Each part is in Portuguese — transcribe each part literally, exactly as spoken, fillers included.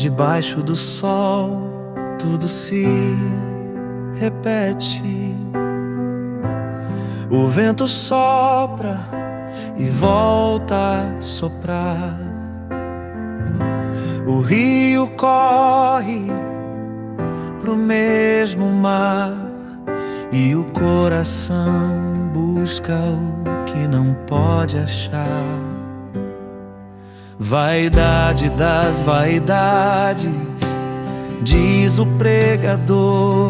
Debaixo do sol tudo se repete. O vento sopra e volta a soprar. O rio corre pro mesmo mar, e o coração busca o que não pode achar. Vaidade das vaidades, diz o pregador,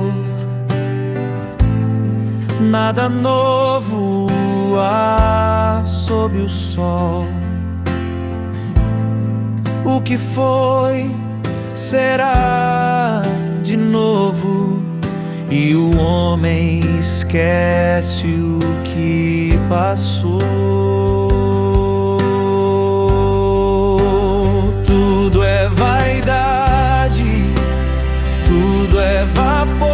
nada novo há sob o sol. O que foi será de novo, e o homem esquece o que passou. Tudo é vaidade, tudo é vapor,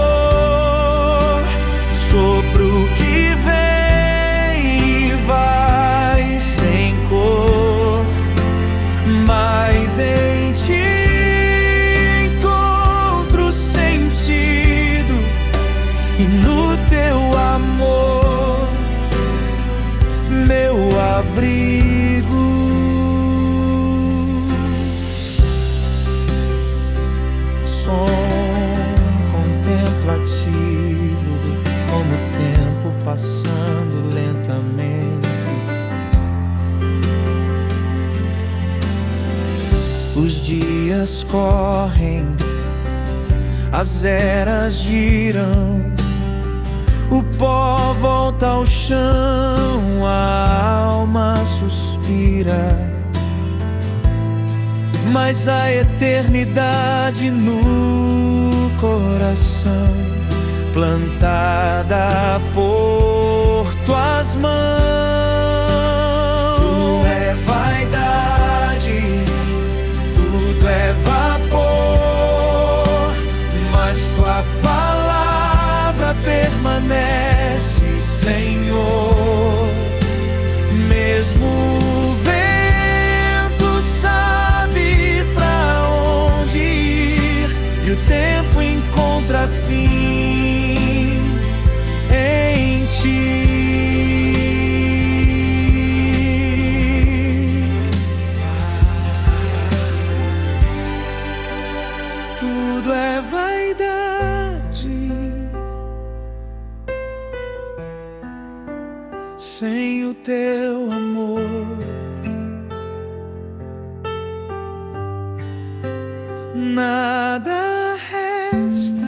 sopro que vem e vai sem cor. Mas em ti encontro sentido, e no teu amor meu abrigo. Som contemplativo, como o tempo passando lentamente. Os dias correm, as eras giram, o pó volta ao chão, a alma suspira. Mas a eternidade no coração, plantada por tuas mãos. Tu é vaidade, tudo é vapor, mas tua palavra permanece, Senhor. Mesmo o vento sabe pra onde ir, e o tempo encontra fim em ti. Tudo é vaidade sem o teu amor. Nada resta,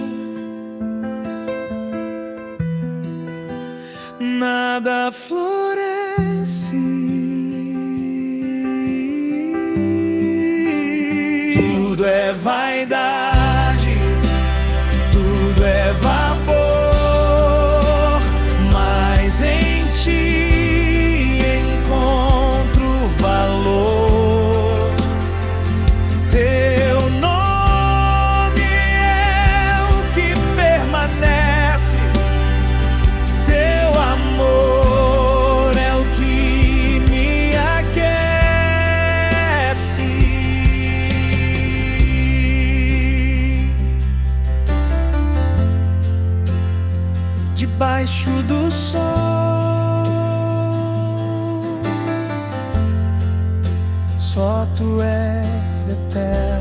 nada floresce. Tudo é vaidade, tudo é vapor, mas em ti encontro valor. Teu nome é o que permanece, teu amor é o que me aquece. Debaixo do sol só tu és eterno.